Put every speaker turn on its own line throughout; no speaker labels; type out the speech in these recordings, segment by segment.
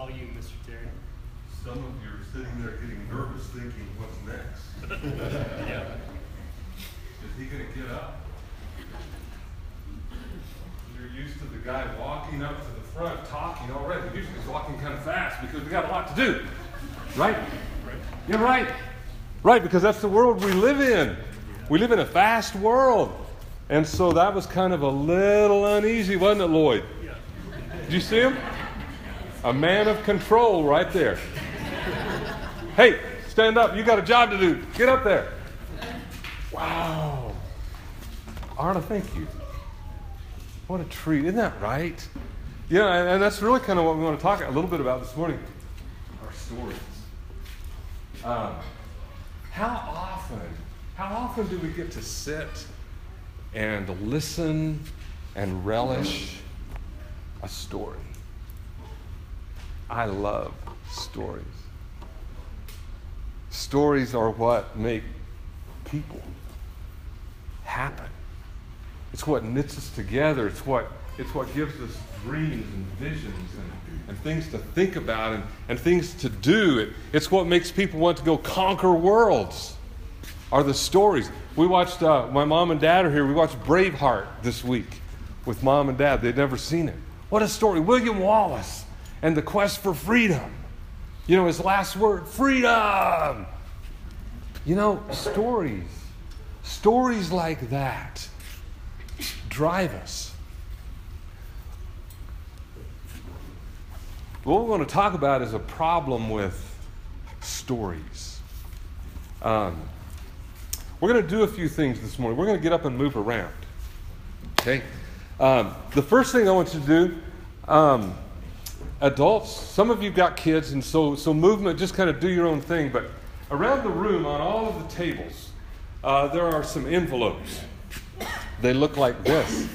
all you, Mr. Terry.
Some of you are sitting there getting nervous thinking, what's next?
Yeah.
Is he going to get up? You're used to the guy walking up to the front talking already. Usually he's walking kind of fast because we got a lot to do. Right? You're right. Right, because that's the world we live in. We live in a fast world. And so that was kind of a little uneasy, wasn't it, Lloyd?
Yeah.
Did you see him? A man of control right there. Hey, stand up. You got a job to do. Get up there. Wow. Arna, thank you. What a treat. Isn't that right? Yeah, and that's really kind of what we want to talk a little bit about this morning. Our stories. How often do we get to sit and listen and relish a story? I love stories. Stories are what make people happen. It's what knits us together. It's what gives us dreams and visions and things to think about and things to do. It's what makes people want to go conquer worlds, are the stories. We watched, my mom and dad are here, we watched Braveheart this week with mom and dad. They'd never seen it. What a story. William Wallace and the quest for freedom. You know, his last word, freedom. You know, stories like that drive us. What we're going to talk about is a problem with stories. We're going to do a few things this morning. We're going to get up and move around. Okay? The first thing I want you to do, adults, some of you got kids, and so movement, just kind of do your own thing. But around the room, on all of the tables, there are some envelopes. They look like this.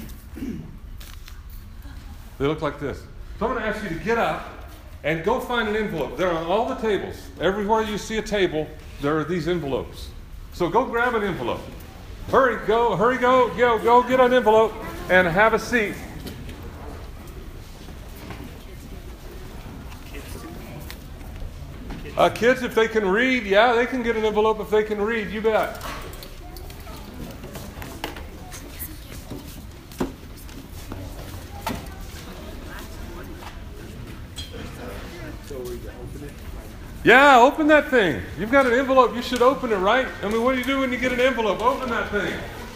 They look like this. So I'm going to ask you to get up and go find an envelope. They're on all the tables. Everywhere you see a table, there are these envelopes. So go grab an envelope. Go get an envelope and have a seat. Kids, if they can read, yeah, they can get an envelope if they can read. You bet. Yeah, open that thing. You've got an envelope. You should open it, right? I mean, what do you do when you get an envelope? Open that thing.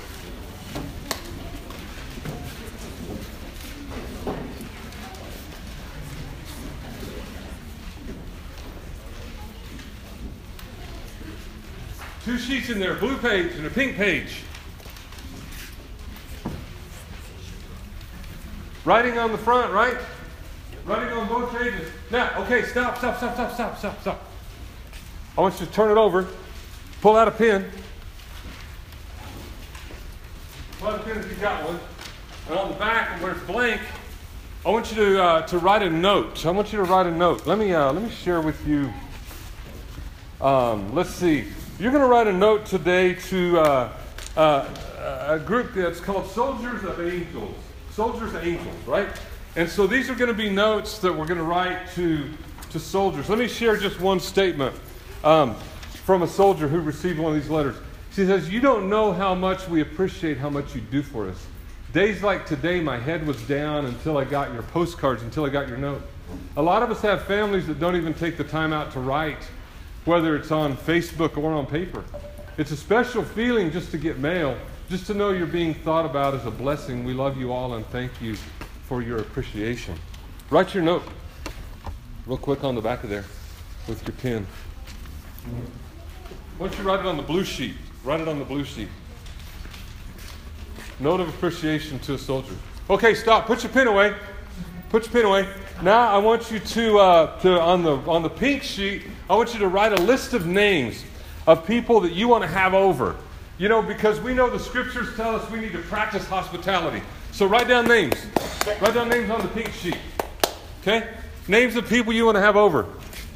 Two sheets in there, a blue page and a pink page. Writing on the front, right? Writing on both pages. Now, okay, stop. I want you to turn it over. Pull out a pen. Pull out a pen if you've got one. And on the back, where it's blank, I want you to write a note. I want you to write a note. Let me share with you. Let's see. You're going to write a note today to a group that's called Soldiers of Angels. Soldiers of Angels, right? And so these are going to be notes that we're going to write to soldiers. Let me share just one statement from a soldier who received one of these letters. She says, "You don't know how much we appreciate how much you do for us. Days like today, my head was down until I got your postcards, until I got your note. A lot of us have families that don't even take the time out to write, whether it's on Facebook or on paper. It's a special feeling just to get mail, just to know you're being thought about as a blessing. We love you all and thank you for your appreciation." Write your note real quick on the back of there with your pen. Why don't you write it on the blue sheet? Write it on the blue sheet. Note of appreciation to a soldier. Okay, stop. Put your pen away. Put your pen away. Now I want you to on the pink sheet, I want you to write a list of names of people that you want to have over. You know, because we know the scriptures tell us we need to practice hospitality. So write down names. Write down names on the pink sheet. Okay? Names of people you want to have over.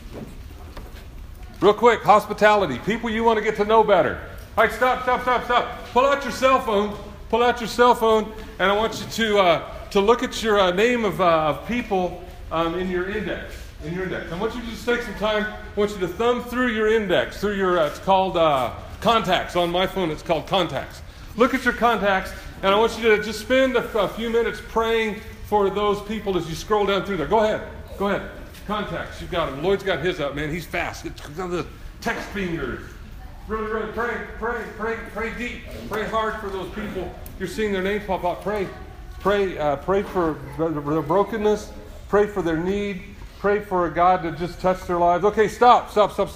Real quick, hospitality. People you want to get to know better. All right, stop. Pull out your cell phone. Pull out your cell phone, and I want you to look at your name of people in your index. In your index. I want you to just take some time. I want you to thumb through your index, through your, it's called contacts. On my phone, it's called contacts. Look at your contacts, and I want you to just spend a few minutes praying for those people as you scroll down through there. Go ahead. Go ahead. Contacts. You've got them. Lloyd's got his up, man. He's fast. It's the text fingers. Really, pray deep. Pray hard for those people. You're seeing their names pop up. Pray for their brokenness. Pray for their need. Pray for God to just touch their lives. Okay, stop.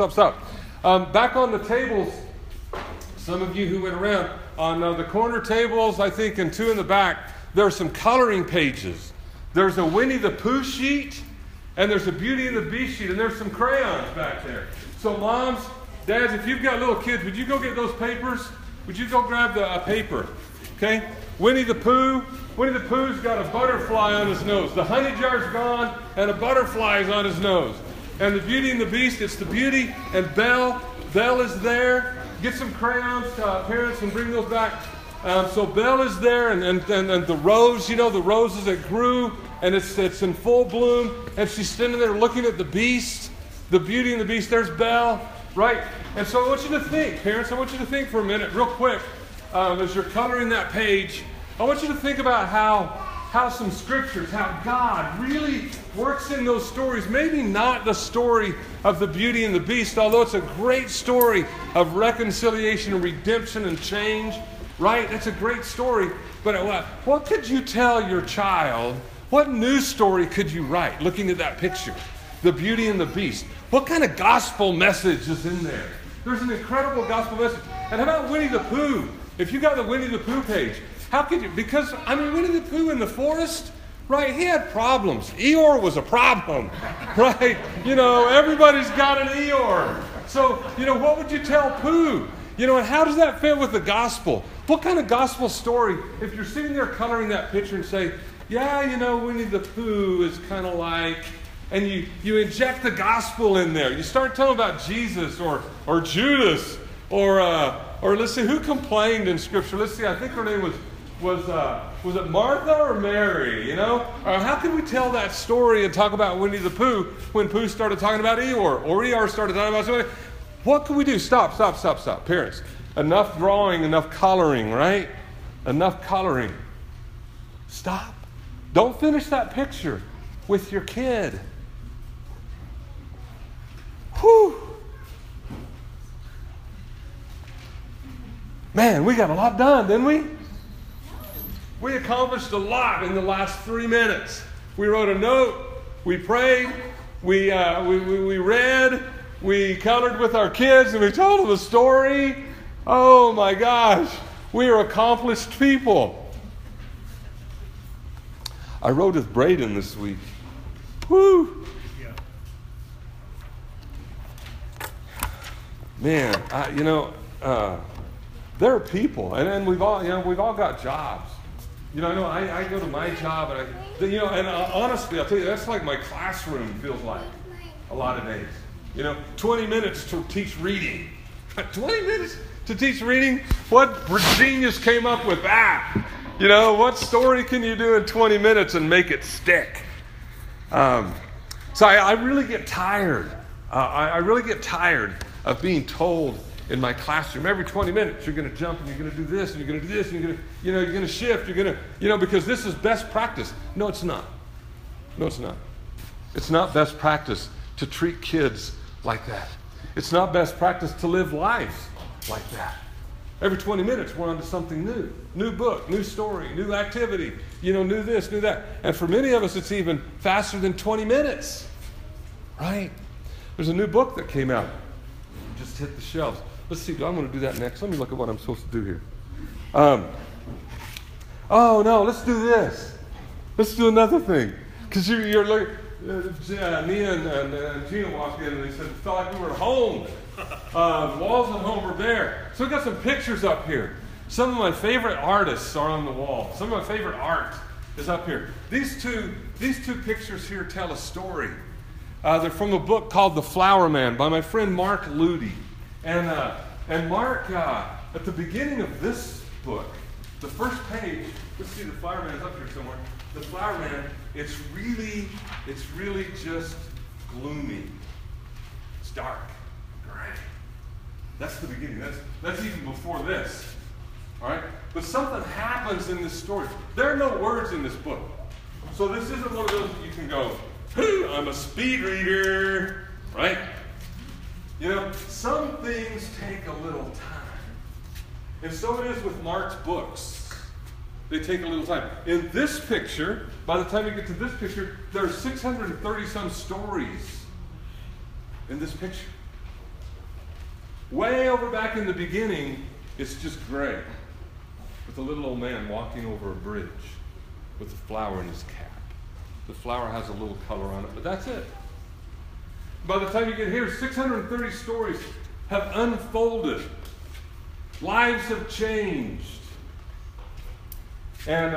Back on the tables, some of you who went around, on the corner tables, I think, and two in the back, there are some coloring pages. There's a Winnie the Pooh sheet, and there's a Beauty and the Beast sheet, and there's some crayons back there. So moms, dads, if you've got little kids, would you go get those papers? Would you go grab the paper? Okay? Winnie the Pooh's got a butterfly on his nose. The honey jar's gone, and a butterfly is on his nose. And the Beauty and the Beast, it's the Beauty and Belle. Belle is there. Get some crayons, parents, and bring those back. So Belle is there, and the rose, the roses that grew, and it's in full bloom, and she's standing there looking at the Beast, the Beauty and the Beast. There's Belle, right? And so I want you to think, parents, I want you to think for a minute, real quick, as you're coloring that page. I want you to think about how some scriptures, how God really works in those stories. Maybe not the story of the Beauty and the Beast, although it's a great story of reconciliation and redemption and change, right? It's a great story. But what could you tell your child? What news story could you write looking at that picture? The Beauty and the Beast. What kind of gospel message is in there? There's an incredible gospel message. And how about Winnie the Pooh? If you got the Winnie the Pooh page, how could you? Because, Winnie the Pooh in the forest, right? He had problems. Eeyore was a problem, right? Everybody's got an Eeyore. So, what would you tell Pooh? And how does that fit with the gospel? What kind of gospel story, if you're sitting there coloring that picture and say, yeah, Winnie the Pooh is kind of like, and you inject the gospel in there. You start telling about Jesus or Judas or let's see, who complained in Scripture? Let's see, I think her name was it Martha or Mary, how can we tell that story and talk about Winnie the Pooh when Pooh started talking about Eeyore, or Eeyore started talking about something? What can we do? Stop. Parents, enough drawing, enough coloring, right? Enough coloring. Stop. Don't finish that picture with your kid. Whew. Man, we got a lot done, didn't we? We accomplished a lot in the last 3 minutes. We wrote a note, we prayed, we read, we colored with our kids, and we told them a story. Oh my gosh, we are accomplished people. I rode with Braden this week. Woo! Man, there are people, and we've all got jobs. I go to my job, and honestly, I'll tell you, that's like my classroom feels like a lot of days. 20 minutes to teach reading. 20 minutes to teach reading? What genius came up with that? What story can you do in 20 minutes and make it stick? So I really get tired. I really get tired of being told in my classroom, every 20 minutes, you're going to jump and you're going to do this and you're going to do this and you're going to shift, because this is best practice. No, it's not. It's not best practice to treat kids like that. It's not best practice to live life like that. Every 20 minutes, we're on to something new. New book, new story, new activity, new this, new that. And for many of us, it's even faster than 20 minutes, right? There's a new book that came out. Just hit the shelves. Let's see, I'm going to do that next. Let me look at what I'm supposed to do here. Oh, no, let's do this. Let's do another thing. Because you're like, Nia and Gina walked in and they said, it felt like we were at home. The walls at home were bare. So we've got some pictures up here. Some of my favorite artists are on the wall. Some of my favorite art is up here. These two pictures here tell a story. They're from a book called The Flower Man by my friend Mark Ludy. And Mark, at the beginning of this book, the first page, let's see, the Flower Man's up here somewhere. The Flower Man, it's really just gloomy. It's dark, gray. That's the beginning. That's even before this. All right? But something happens in this story. There are no words in this book. So this isn't one of those that you can go, I'm a speed reader, right? You know, some things take a little time. And so it is with Mark's books. They take a little time. In this picture, by the time you get to this picture, there are 630-some stories in this picture. Way over back in the beginning, it's just gray, with a little old man walking over a bridge with a flower in his cap. The flower has a little color on it, but that's it. By the time you get here, 630 stories have unfolded. Lives have changed. And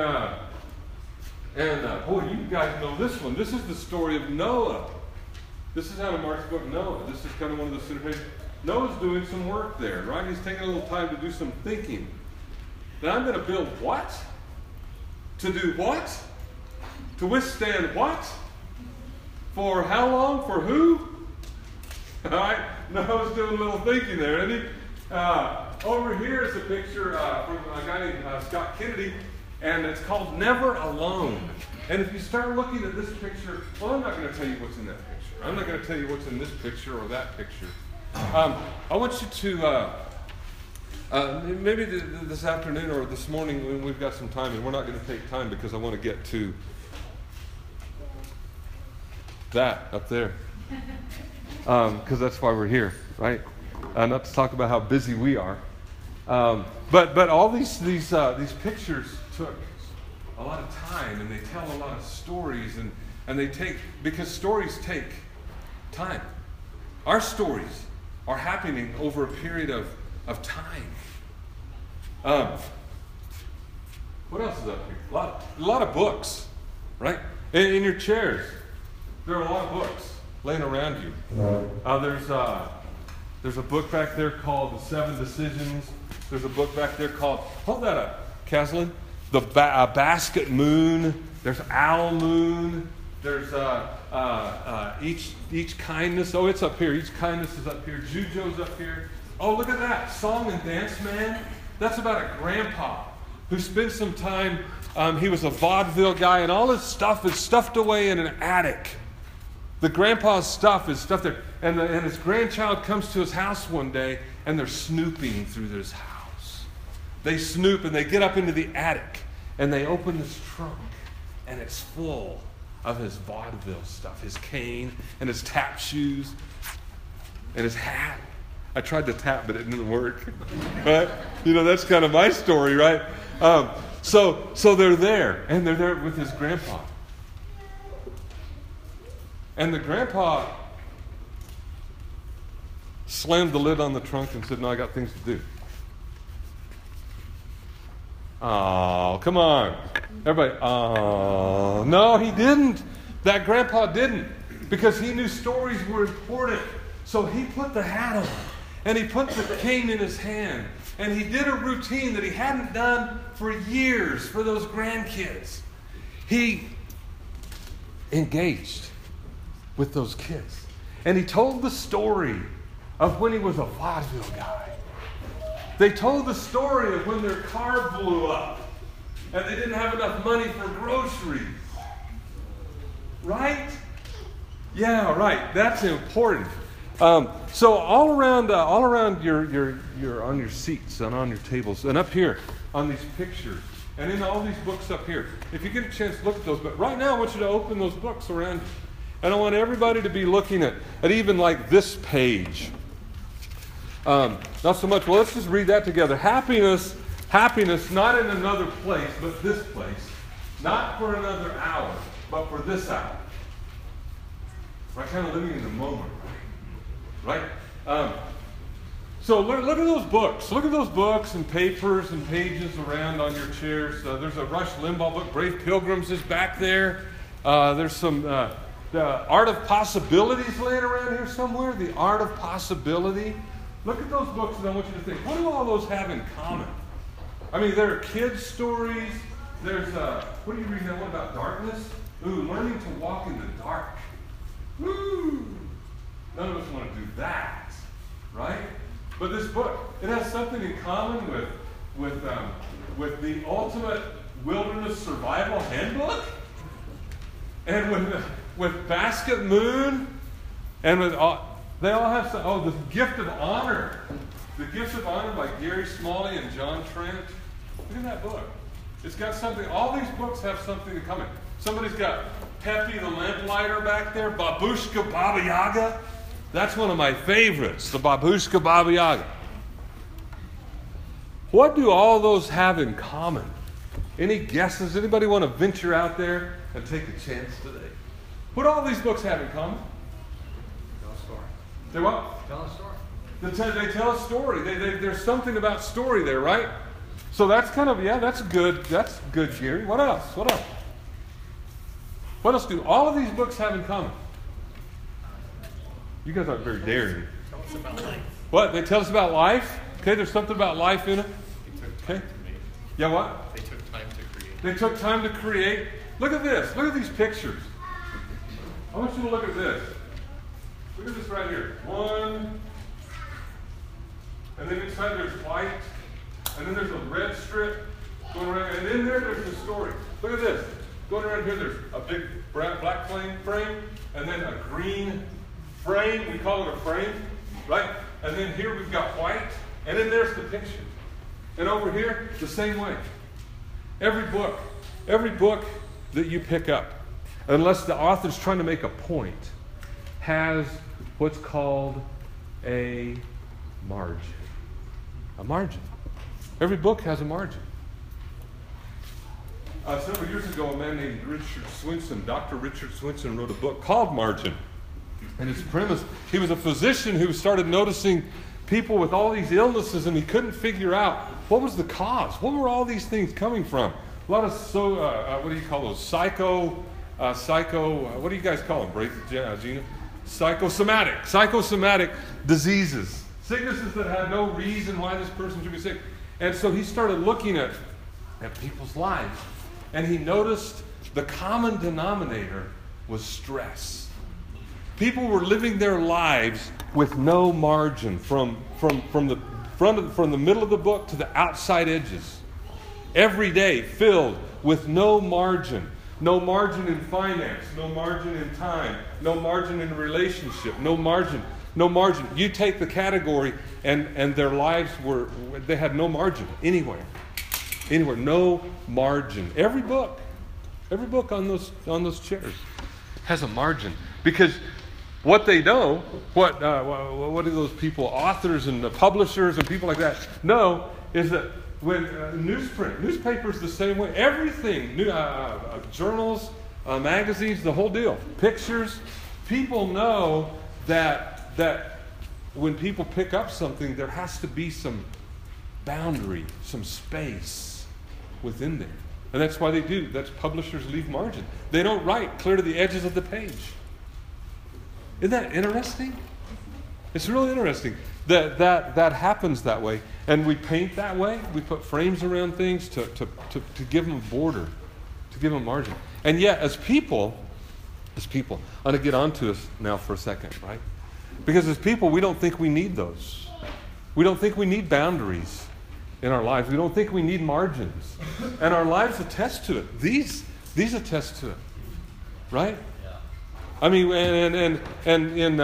boy, you guys know this one. This is the story of Noah. This is out of Mark's book, Noah. This is kind of one of the situations. Noah's doing some work there, right? He's taking a little time to do some thinking. Now I'm going to build what? To do what? To withstand what? For how long? For who? All right? Noah's doing a little thinking there, isn't he? Over here is a picture from a guy named Scott Kennedy, and it's called Never Alone. And if you start looking at this picture, well, I'm not going to tell you what's in that picture. I'm not going to tell you what's in this picture or that picture. I want you to, maybe this afternoon or this morning when we've got some time, and we're not going to take time because I want to get to that up there. Because that's why we're here, right? Not to talk about how busy we are. But all these pictures took a lot of time, and they tell a lot of stories, and they take, because stories take time. Our stories are happening over a period of time. What else is up here? A lot of books, right? In your chairs, there are a lot of books laying around you. There's a book back there called The 7 Decisions. There's a book back there called, hold that up, Caslin, The Basket Moon. There's Owl Moon. There's Each Kindness. Oh, it's up here. Each Kindness is up here. Jujo's up here. Oh, look at that. Song and Dance Man. That's about a grandpa who spent some time, he was a vaudeville guy, and all his stuff is stuffed away in an attic. The grandpa's stuff is stuffed there. And his grandchild comes to his house one day, and they're snooping through this house. They snoop, and they get up into the attic, and they open this trunk, and it's full of his vaudeville stuff, his cane, and his tap shoes, and his hat. I tried to tap, but it didn't work. Right? You know, that's kind of my story, right? So they're there, and they're there with his grandpa. And the grandpa slammed the lid on the trunk and said, no, I got things to do. Oh, come on. Everybody, oh. No, he didn't. That grandpa didn't. Because he knew stories were important. So he put the hat on. And he put the cane in his hand. And he did a routine that he hadn't done for years for those grandkids. He engaged with those kids. And he told the story of when he was a vaudeville guy. They told the story of when their car blew up and they didn't have enough money for groceries. Right? Yeah, right. That's important. So all around your on your seats and on your tables and up here on these pictures and in all these books up here, if you get a chance to look at those, but right now I want you to open those books around you. And I want everybody to be looking at even like this page. Not so much, well, let's just read that together. Happiness not in another place, but this place. Not for another hour, but for this hour. Right? Kind of living in the moment. Right? So look at those books. Look at those books and papers and pages around on your chairs. There's a Rush Limbaugh book. Brave Pilgrims is back there. There's some... The Art of Possibilities laying around here somewhere. The Art of Possibility. Look at those books and I want you to think, what do all those have in common? I mean, there are kids' stories. There's, what are you reading now? What about darkness? Ooh, learning to walk in the dark. Woo! None of us want to do that, right? But this book, it has something in common with the Ultimate Wilderness Survival Handbook, and with Basket Moon, and with they all have some. The Gift of Honor, The Gift of Honor by Gary Smalley and John Trent. Look at that book. It's got something. All these books have something in common. Somebody's got Peppy the Lamplighter back there, Babushka Baba Yaga. That's one of my favorites, the Babushka Baba Yaga. What do all those have in common? Any guesses? Anybody want to venture out there and take a chance today? What do all these books have in common?
Tell a story.
They what?
Tell a story.
They tell a story. There's something about story there, right? So that's kind of, that's good. That's good, Jerry. What else? What else? What else do all of these books have in common? You guys aren't very daring.
Tell us about life.
What? They tell us about life? Okay, there's something about life in it.
They took time to make.
Yeah, what?
They took time to create.
They took time to create. Look at this. Look at these pictures. I want you to look at this. Look at this right here. One. And then inside there's white. And then there's a red strip going around. And in there's the story. Look at this. Going around here, there's a big black frame. And then a green frame. We call it a frame. Right? And then here we've got white. And then there's the picture. And over here, the same way. Every book that you pick up, unless the author's trying to make a point, has what's called a margin. A margin. Every book has a margin. Several years ago, a man named Richard Swinson, Dr. Richard Swinson, wrote a book called Margin. And his premise, he was a physician who started noticing people with all these illnesses, and he couldn't figure out what was the cause. What were all these things coming from? A lot of what do you call those? What do you guys call them? Gina? Psychosomatic diseases. Sicknesses that had no reason why this person should be sick. And so he started looking at people's lives, and he noticed the common denominator was stress. People were living their lives with no margin from the middle of the book to the outside edges. Every day filled with no margin. No margin in finance, no margin in time, no margin in relationship, no margin. You take the category and their lives they had no margin anywhere. No margin. Every book on those chairs has a margin, because what they know, what do those people, authors and publishers and people like that know, is that when newspapers the same way, everything, journals, magazines, the whole deal, pictures, people know that when people pick up something, there has to be some boundary, some space within there. And that's why they do. That's publishers leave margin. They don't write clear to the edges of the page. Isn't that interesting? It's really interesting that happens that way. And we paint that way. We put frames around things to give them a border, to give them a margin. And yet, as people, I'm going to get onto us now for a second, right? Because as people, we don't think we need those. We don't think we need boundaries in our lives. We don't think we need margins. And our lives attest to it. These attest to it, right? I mean, and in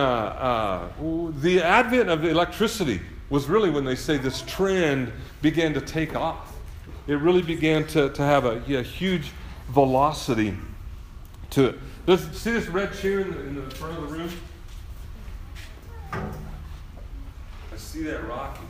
the advent of electricity was really when they say this trend began to take off. It really began to have a huge velocity to it. See this red chair in the front of the room? I see that rocking.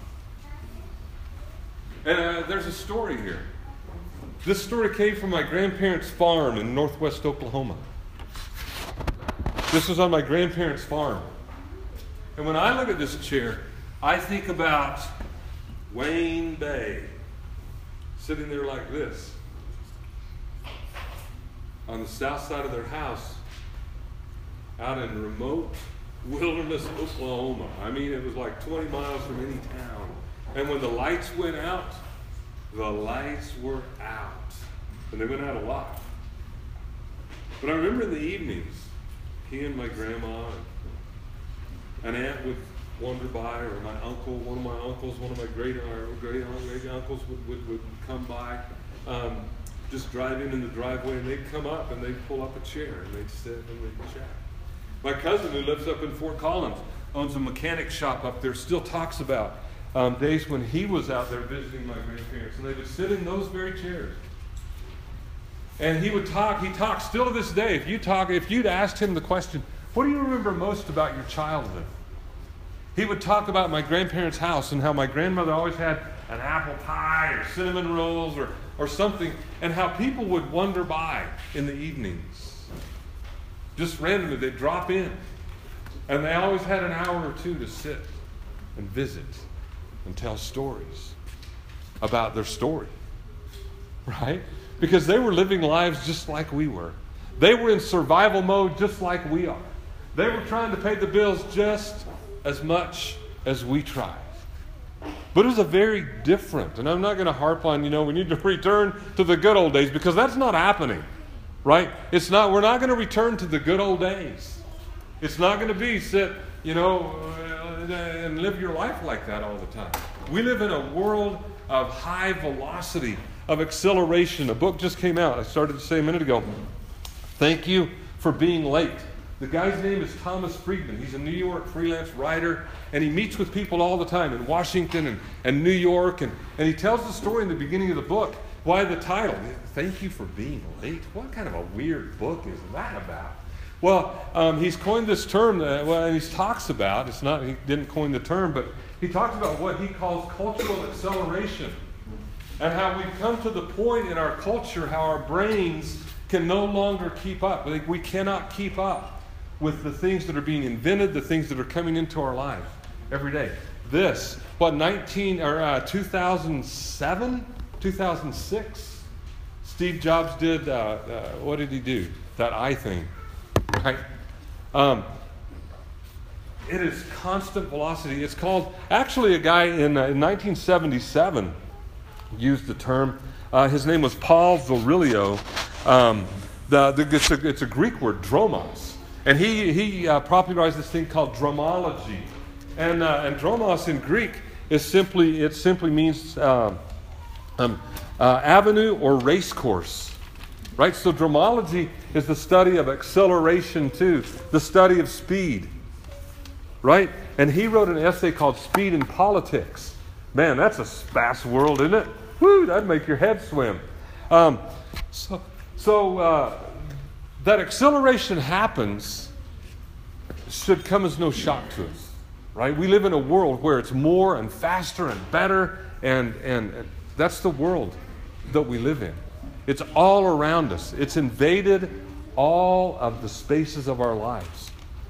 And there's a story here. This story came from my grandparents' farm in northwest Oklahoma. This was on my grandparents' farm. And when I look at this chair, I think about Wayne Bay sitting there like this on the south side of their house out in remote wilderness Oklahoma. I mean, it was like 20 miles from any town. And when the lights went out, the lights were out. And they went out a lot. But I remember in the evenings, he and my grandma an aunt would wander by, or my uncle, one of my uncles, one of my great uncles would come by, just driving in the driveway, and they'd come up and they'd pull up a chair and they'd sit and they'd chat. My cousin, who lives up in Fort Collins, owns a mechanic shop up there, still talks about days when he was out there visiting my grandparents, and they would sit in those very chairs. And he would talk. He talks still to this day. If you'd asked him the question, what do you remember most about your childhood? He would talk about my grandparents' house and how my grandmother always had an apple pie or cinnamon rolls or something, and how people would wander by in the evenings. Just randomly, they'd drop in. And they always had an hour or two to sit and visit and tell stories about their story. Right? Because they were living lives just like we were. They were in survival mode just like we are. They were trying to pay the bills just as much as we try. But it was a very different, and I'm not going to harp on, we need to return to the good old days, because that's not happening, right? We're not going to return to the good old days. It's not going to be sit, and live your life like that all the time. We live in a world of high velocity, of acceleration. A book just came out. I started to say a minute ago, Thank You for Being Late. The guy's name is Thomas Friedman. He's a New York freelance writer, and he meets with people all the time in Washington and New York, and he tells the story in the beginning of the book. Why the title? Thank You for Being Late? What kind of a weird book is that about? Well, he's coined this term, and he talks about, he didn't coin the term, but he talks about what he calls cultural acceleration, and how we've come to the point in our culture how our brains can no longer keep up. We cannot keep up with the things that are being invented, the things that are coming into our lives every day. 2007, 2006, Steve Jobs did, what did he do? That eye thing, right? It is constant velocity. It's called, actually a guy in 1977 used the term. His name was Paul Virilio. It's a Greek word, dromos. And he popularized this thing called dromology. And dromos in Greek simply means avenue or race course. Right? So dromology is the study of acceleration too, the study of speed. Right? And he wrote an essay called Speed in Politics. Man, that's a fast world, isn't it? Woo, that'd make your head swim. That acceleration should come as no shock to us, right? We live in a world where it's more and faster and better, and that's the world that we live in. It's all around us. It's invaded all of the spaces of our lives.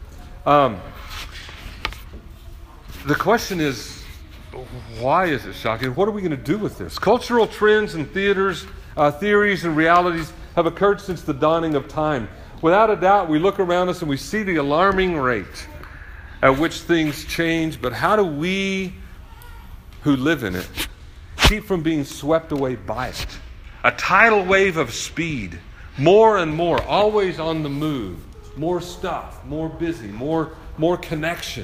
The question is, why is it shocking? What are we going to do with this? Cultural trends and theories and realities have occurred since the dawning of time. Without a doubt, we look around us and we see the alarming rate at which things change, but how do we who live in it keep from being swept away by it? A tidal wave of speed, more and more, always on the move, more stuff, more busy, more connections.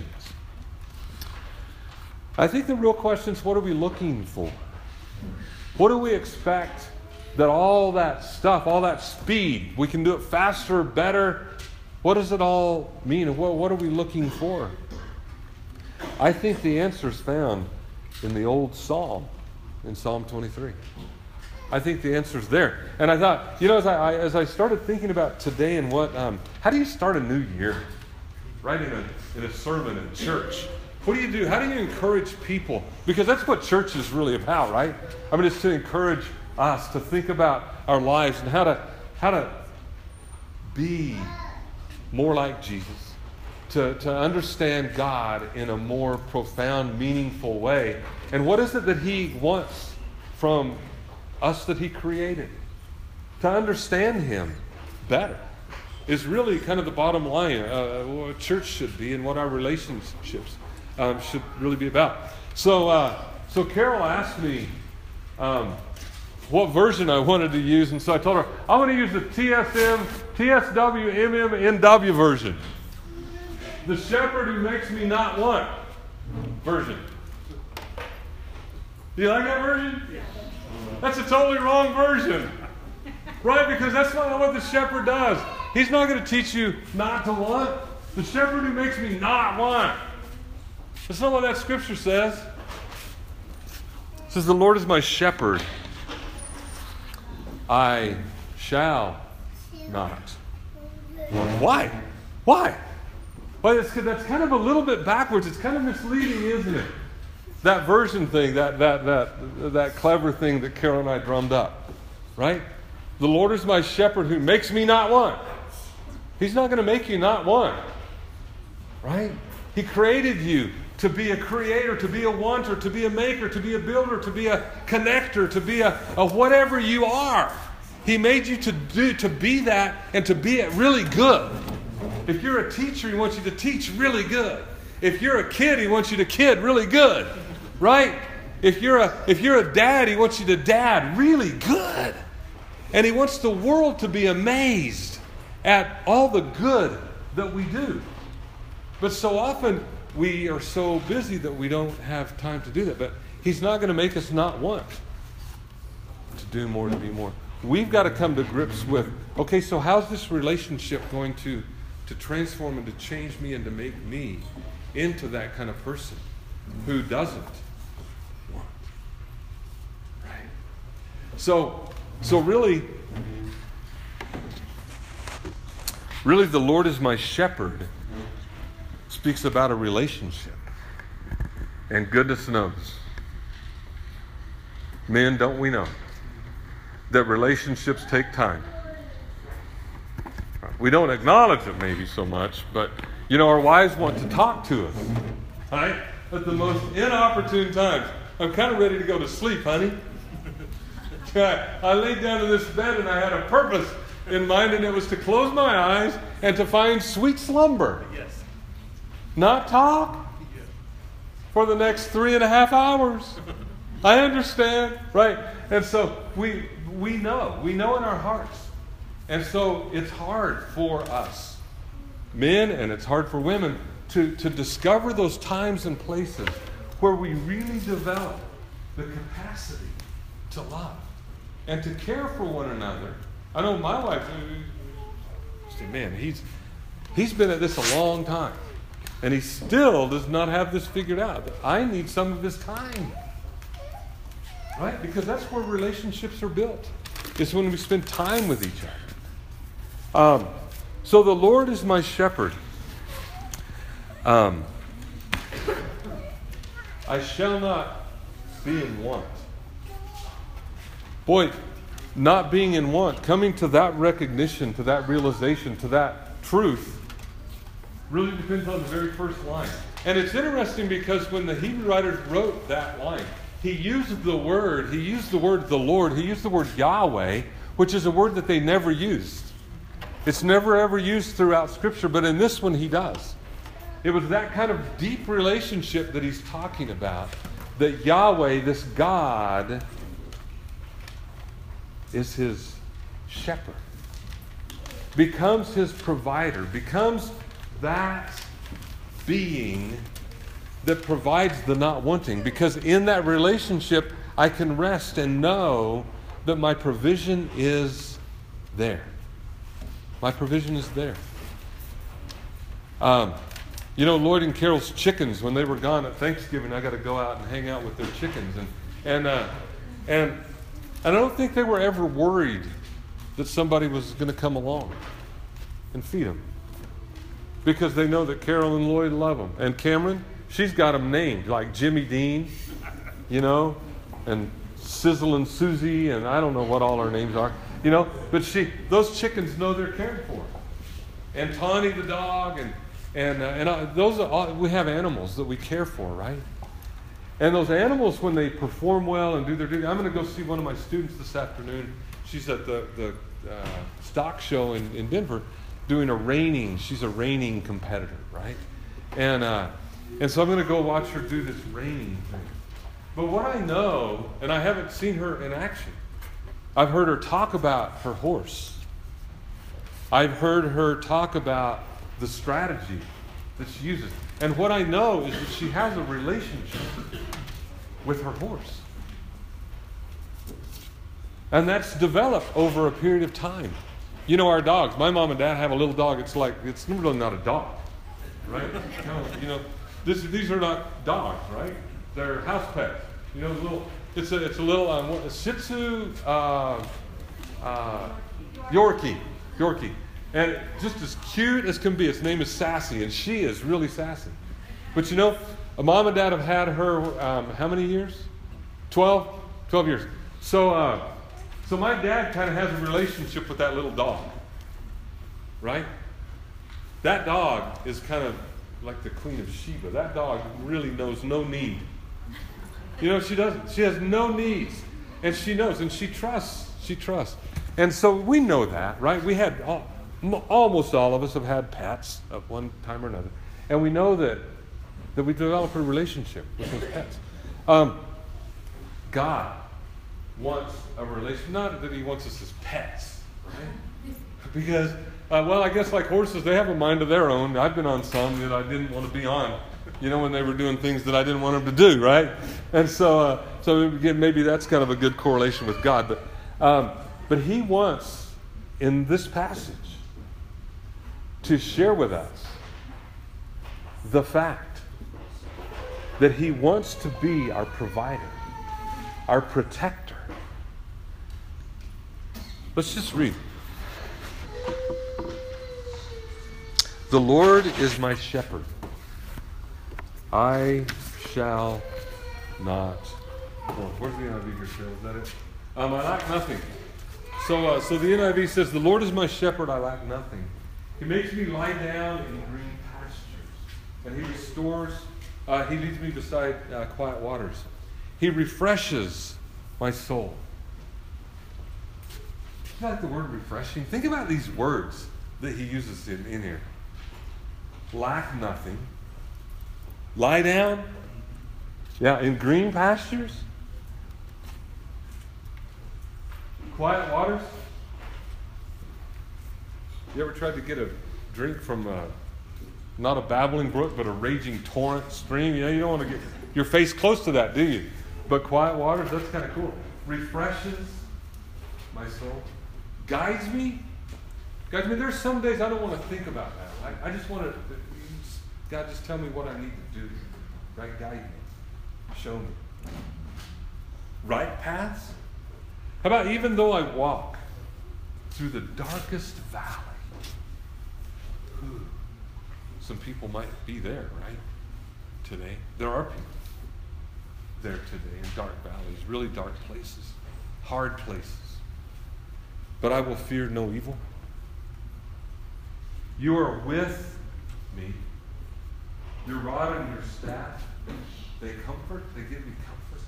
I think the real question is, what are we looking for? What do we expect that all that stuff, all that speed, we can do it faster, better? What does it all mean? What are we looking for? I think the answer is found in the old Psalm, in Psalm 23. I think the answer is there. And I thought, as I started thinking about today and how do you start a new year? Right, in a sermon in church. What do you do? How do you encourage people? Because that's what church is really about, right? I mean, it's to encourage us to think about our lives and how to be more like Jesus, to understand God in a more profound, meaningful way. And what is it that He wants from us that He created? To understand Him better is really kind of the bottom line. What church should be and what our relationships should really be about. So Carol asked me what version I wanted to use, and so I told her I want to use the TSW MMNW version. the shepherd who makes me not want version. Do you like that version? That's a totally wrong version. Right? Because that's not what the shepherd does. He's not going to teach you not to want. The shepherd who makes me not want. That's not what that scripture says. It says, the Lord is my shepherd. I shall not. Why? Why? Well, that's kind of a little bit backwards. It's kind of misleading, isn't it? That version thing, that clever thing that Carol and I drummed up. Right? The Lord is my shepherd who makes me not want. He's not going to make you not want. Right? He created you to be a creator, to be a wanter, to be a maker, to be a builder, to be a connector, to be a whatever you are. He made you to be that and to be it really good. If you're a teacher, He wants you to teach really good. If you're a kid, He wants you to kid really good. Right? If you're a dad, He wants you to dad really good. And He wants the world to be amazed at all the good that we do. But so often we are so busy that we don't have time to do that. But He's not going to make us not want to do more, to be more. We've got to come to grips with, okay, so how's this relationship going to transform and to change me and to make me into that kind of person who doesn't want? Right? So really, the Lord is my shepherd speaks about a relationship. And goodness knows, men, don't we know, that relationships take time. We don't acknowledge it maybe so much, but our wives want to talk to us, right? At the most inopportune times. I'm kind of ready to go to sleep, honey. I laid down in this bed and I had a purpose in mind, and it was to close my eyes and to find sweet slumber.
Yes.
Not talk for the next 3.5 hours. I understand, right? And so we know in our hearts. And so it's hard for us, men, and it's hard for women, to discover those times and places where we really develop the capacity to love and to care for one another. I know my wife, man, he's been at this a long time, and he still does not have this figured out. I need some of his time. Right? Because that's where relationships are built. It's when we spend time with each other. So the Lord is my shepherd. I shall not be in want. Boy, not being in want, coming to that recognition, to that realization, to that truth, really depends on the very first line. And it's interesting because when the Hebrew writers wrote that line, he used the word the Lord, he used the word Yahweh, which is a word that they never used. It's never ever used throughout Scripture, but in this one he does. It was that kind of deep relationship that he's talking about, that Yahweh, this God, is his shepherd, becomes his provider, becomes that being that provides the not wanting. Because in that relationship, I can rest and know that my provision is there. My provision is there. Lloyd and Carol's chickens, when they were gone at Thanksgiving, I got to go out and hang out with their chickens. And I don't think they were ever worried that somebody was going to come along and feed them, because they know that Carol and Lloyd love them. And Cameron, she's got them named, like Jimmy Dean, and Sizzle and Susie, and I don't know what all our names are, But those chickens know they're cared for. And Tawny the dog, and those are all, we have animals that we care for, right? And those animals, when they perform well and do their duty, I'm going to go see one of my students this afternoon. She's at the stock show in Denver doing she's a reining competitor, right? And so I'm going to go watch her do this reining thing. But what I know, and I haven't seen her in action, I've heard her talk about her horse. I've heard her talk about the strategy that she uses. And what I know is that she has a relationship with her horse. And that's developed over a period of time. You know, our dogs, my mom and dad have a little dog. It's really not a dog, right? No, you know, these are not dogs, right? They're house pets. You know, it's a little a Shih Tzu, Yorkie, and just as cute as can be. Its name is Sassy, and she is really sassy. But you know, mom and dad have had her how many years? 12 years. So my dad kind of has a relationship with that little dog, right? That dog is kind of like the Queen of Sheba. That dog really knows no need. You know, she doesn't. She has no needs. And she knows, and she trusts. She trusts. And so we know that, right? We had, almost all of us have had pets at one time or another. And we know that we develop a relationship with those pets. God wants a relationship, not that he wants us as pets, right? Because, I guess like horses, they have a mind of their own. I've been on some that I didn't want to be on, you know, when they were doing things that I didn't want them to do, right? And so again, maybe that's kind of a good correlation with God. But he wants, in this passage, to share with us the fact that he wants to be our provider, our protector. Let's just read. The Lord is my shepherd. I shall not. Where's the NIV here, Cheryl? Is that it? I lack nothing. So the NIV says, the Lord is my shepherd, I lack nothing. He makes me lie down in green pastures. And he restores, he leads me beside quiet waters. He refreshes my soul. You like the word refreshing? Think about these words that he uses in here. Lack nothing. Lie down. Yeah, in green pastures. Quiet waters. You ever tried to get a drink from not a babbling brook, but a raging torrent stream? You know, you don't want to get your face close to that, do you? But quiet waters, that's kind of cool. Refreshes my soul. Guides me. There's some days I don't want to think about that. I just want to, God, just tell me what I need to do. Right? Guide me. Show me. Right paths? How about even though I walk through the darkest valley? Some people might be there, right? Today. There are people there today in dark valleys, really dark places, hard places. But I will fear no evil. You are with me. Your rod and your staff, they give me comfort.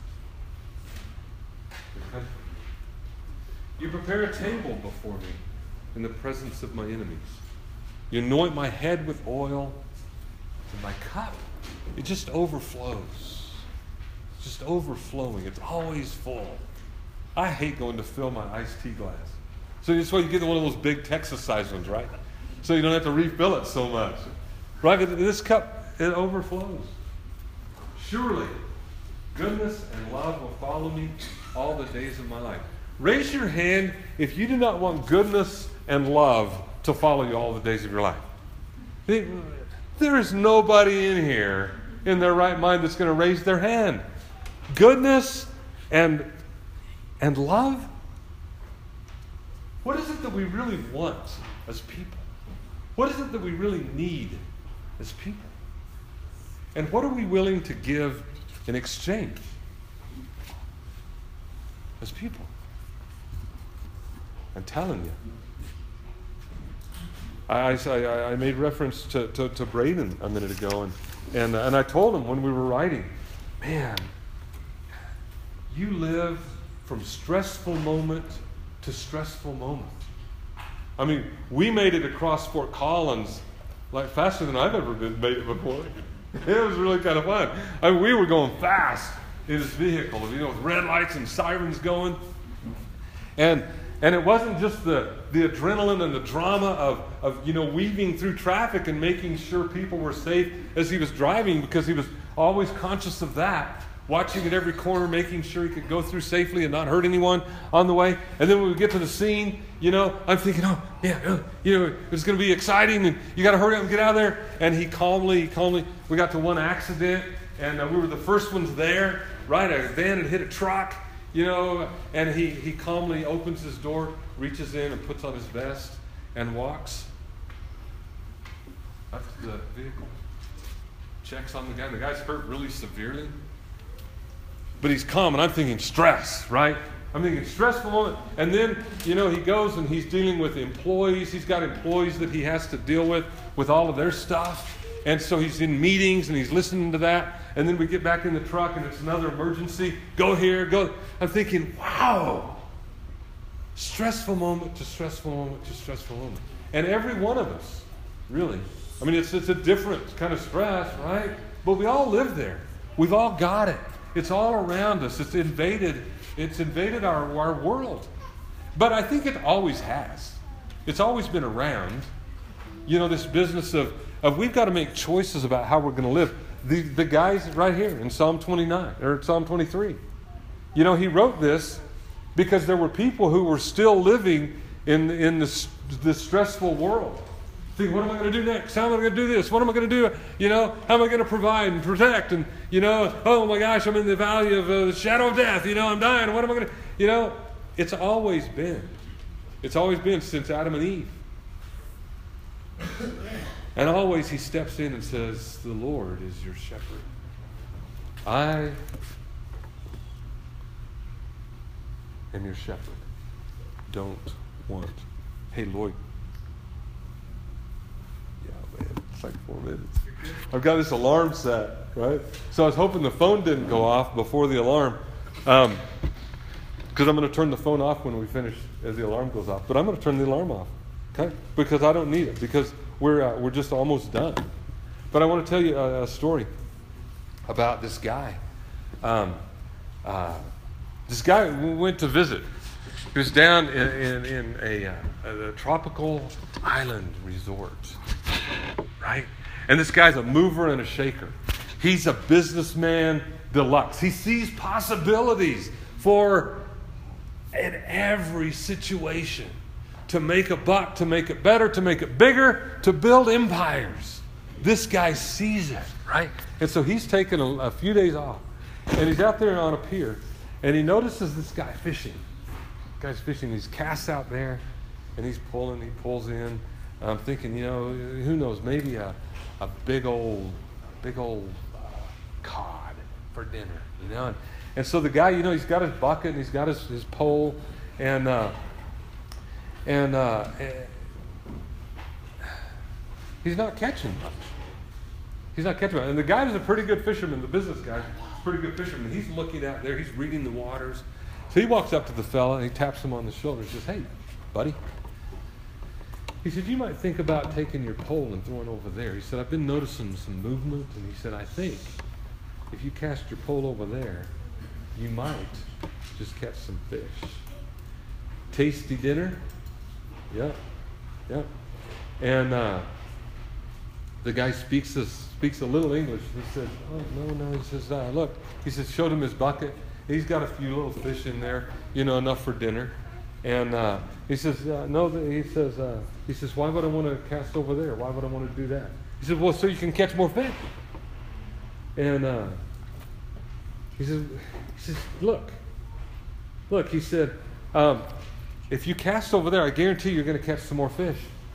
They comfort me. You prepare a table before me in the presence of my enemies. You anoint my head with oil, and my cup, it just overflows. It's just overflowing. It's always full. I hate going to fill my iced tea glass. So that's why you get one of those big Texas-sized ones, right? So you don't have to refill it so much. Right? But this cup, it overflows. Surely, goodness and love will follow me all the days of my life. Raise your hand if you do not want goodness and love to follow you all the days of your life. There is nobody in here in their right mind that's going to raise their hand. Goodness and love? What is it that we really want as people? What is it that we really need as people? And what are we willing to give in exchange as people? I'm telling you. I made reference to Braden a minute ago, and I told him when we were writing, man, you live from stressful moment to stressful moment. I mean, we made it across Fort Collins like faster than I've ever made it before. It was really kind of fun. I mean, we were going fast in this vehicle, you know, with red lights and sirens going. And And it wasn't just the adrenaline and the drama of weaving through traffic and making sure people were safe as he was driving, because he was always conscious of that, watching at every corner, making sure he could go through safely and not hurt anyone on the way. And then when we get to the scene, I'm thinking, it's going to be exciting, and you got to hurry up and get out of there. And he calmly, we got to one accident, and we were the first ones there, right? A van had hit a truck. And he calmly opens his door, reaches in and puts on his vest and walks up to the vehicle. Checks on the guy. The guy's hurt really severely. But he's calm, and I'm thinking stress, right? I'm thinking stressful moment. And then, he goes and he's dealing with employees. He's got employees that he has to deal with all of their stuff. And so he's in meetings and he's listening to that. And then we get back in the truck and it's another emergency. Go here, go. I'm thinking, wow. Stressful moment to stressful moment to stressful moment. And every one of us, really. I mean, it's a different kind of stress, right? But we all live there. We've all got it. It's all around us. It's invaded our world. But I think it always has. It's always been around. This business of we've got to make choices about how we're going to live. The guys right here in Psalm 29 or Psalm 23. He wrote this because there were people who were still living in this stressful world. Think, what am I going to do next? How am I going to do this? What am I going to do? How am I going to provide and protect? And, oh my gosh, I'm in the valley of the shadow of death. I'm dying. What am I going to, it's always been. It's always been since Adam and Eve. And always he steps in and says, the Lord is your shepherd. I am your shepherd. Don't want. Hey, Lloyd. Yeah, man, it's like 4 minutes. I've got this alarm set, right? So I was hoping the phone didn't go off before the alarm. Because I'm going to turn the phone off when we finish as the alarm goes off. But I'm going to turn the alarm off, okay? Because I don't need it. Because we're just almost done. But I want to tell you a story about this guy. This guy went to visit. He was down in a tropical island resort, right? And this guy's a mover and a shaker. He's a businessman deluxe. He sees possibilities in every situation. To make a buck, to make it better, to make it bigger, to build empires. This guy sees it, right? And so he's taken a few days off. And he's out there on a pier. And he notices this guy fishing. The guy's fishing. He's cast out there. And he pulls in. I'm thinking, who knows, maybe a big old cod for dinner, And so the guy, he's got his bucket and he's got his pole. And he's not catching much. And the guy is a pretty good fisherman. The business guy is a pretty good fisherman. He's looking out there. He's reading the waters. So he walks up to the fella and he taps him on the shoulder and says, hey, buddy. He said, you might think about taking your pole and throwing over there. He said, I've been noticing some movement. And he said, I think if you cast your pole over there, you might just catch some fish. Tasty dinner. Yep. And the guy speaks a little English. He said, oh, no. He says, look. He says, showed him his bucket. He's got a few little fish in there, enough for dinner. And he says, no. He says, why would I want to cast over there? Why would I want to do that? He said, well, so you can catch more fish. And he says, look. He said, if you cast over there, I guarantee you're going to catch some more fish.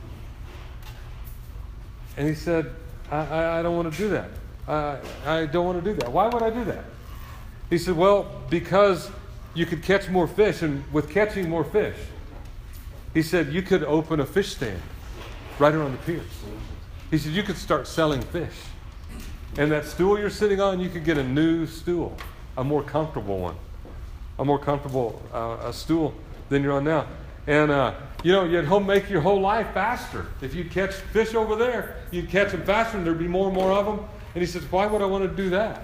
And he said, I don't want to do that. I don't want to do that. Why would I do that? He said, well, because you could catch more fish, and with catching more fish, he said, you could open a fish stand right around the pier. He said, you could start selling fish. And that stool you're sitting on, you could get a new stool, a more comfortable one, a stool than you're on now. And, you'd make your whole life faster. If you catch fish over there, you'd catch them faster and there'd be more and more of them. And he says, why would I want to do that?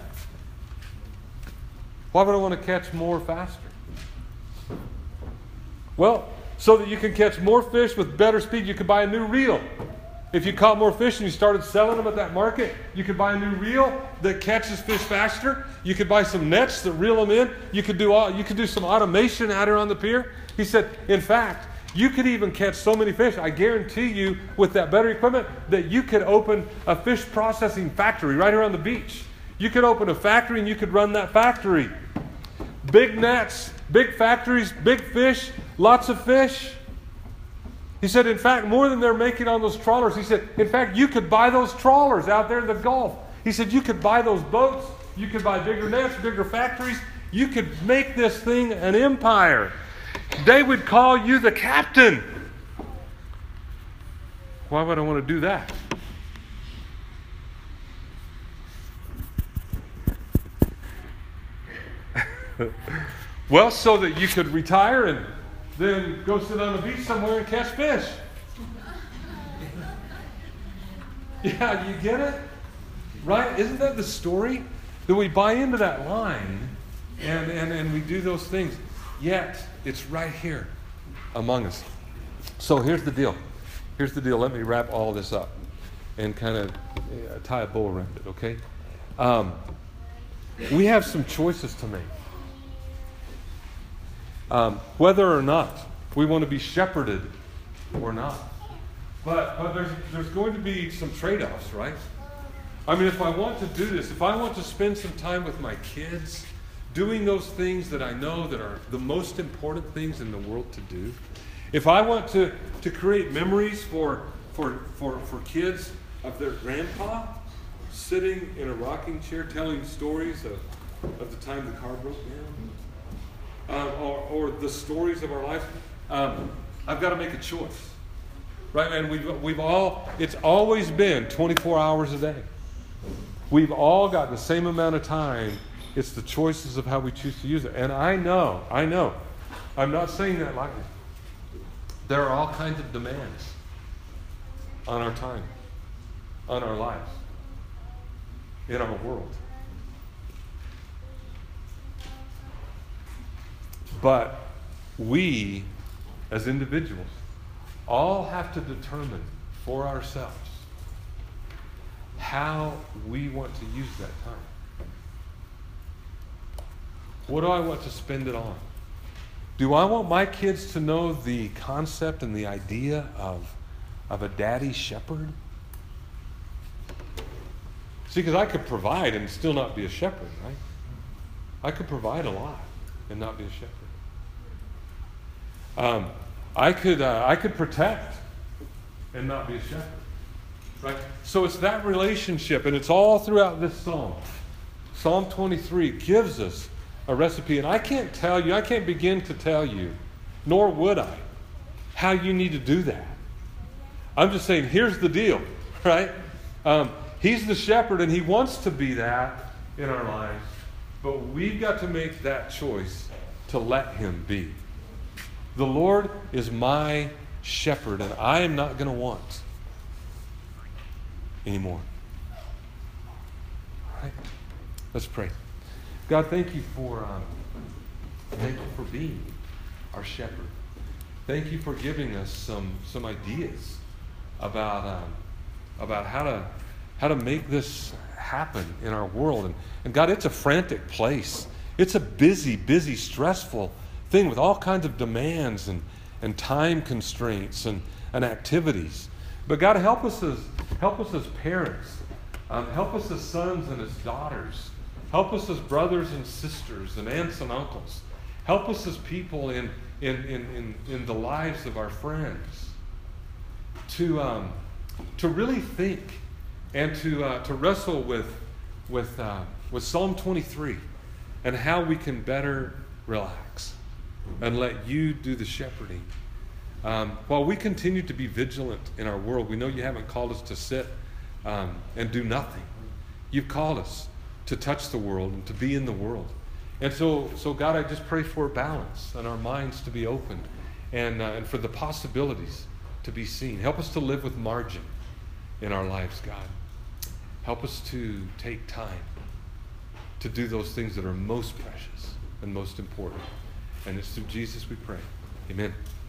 Why would I want to catch more faster? Well, so that you can catch more fish with better speed. You could buy a new reel. If you caught more fish and you started selling them at that market, you could buy a new reel that catches fish faster. You could buy some nets that reel them in. You could do some automation out here on the pier. He said, in fact, you could even catch so many fish, I guarantee you, with that better equipment, that you could open a fish processing factory right here on the beach. You could open a factory and you could run that factory. Big nets, big factories, big fish, lots of fish. He said, in fact, more than they're making on those trawlers. He said, in fact, you could buy those trawlers out there in the Gulf. He said, you could buy those boats. You could buy bigger nets, bigger factories. You could make this thing an empire. They would call you the captain. Why would I want to do that? Well, so that you could retire and then go sit on the beach somewhere and catch fish. Yeah, you get it? Right? Isn't that the story? That we buy into that line and we do those things. Yet, it's right here among us. So here's the deal. Here's the deal. Let me wrap all this up and kind of tie a bow around it, okay? We have some choices to make. Whether or not we want to be shepherded or not. But there's going to be some trade-offs, right? I mean, if I want to do this, if I want to spend some time with my kids, doing those things that I know that are the most important things in the world to do, if I want to create memories for kids of their grandpa sitting in a rocking chair telling stories of the time the car broke down, or the stories of our life, I've got to make a choice, right? And it's always been 24 hours a day. We've all got the same amount of time. It's the choices of how we choose to use it. And I know, I'm not saying that lightly. There are all kinds of demands on our time, on our lives, in our world. But we, as individuals, all have to determine for ourselves how we want to use that time. What do I want to spend it on? Do I want my kids to know the concept and the idea of a daddy shepherd? See, because I could provide and still not be a shepherd, right? I could provide a lot and not be a shepherd. I could protect and not be a shepherd, right? So it's that relationship, and it's all throughout this psalm. Psalm 23 gives us a recipe, and I can't begin to tell you, nor would I, how you need to do that. I'm just saying, here's the deal, right? He's the shepherd, and he wants to be that in our lives, but we've got to make that choice to let him be. The Lord is my shepherd, and I am not going to want anymore. Right? Let's pray. God, thank you for being our shepherd. Thank you for giving us some ideas about how to make this happen in our world. And God, it's a frantic place. It's a busy, stressful thing with all kinds of demands and time constraints and activities. But God, help us as parents. Help us as sons and as daughters. Help us as brothers and sisters and aunts and uncles. Help us as people in the lives of our friends to really think and to wrestle with Psalm 23 and how we can better relax and let you do the shepherding. While we continue to be vigilant in our world, we know you haven't called us to sit and do nothing. You've called us to touch the world and to be in the world. And so God, I just pray for balance and our minds to be open and for the possibilities to be seen. Help us to live with margin in our lives, God. Help us to take time to do those things that are most precious and most important. And it's through Jesus we pray. Amen.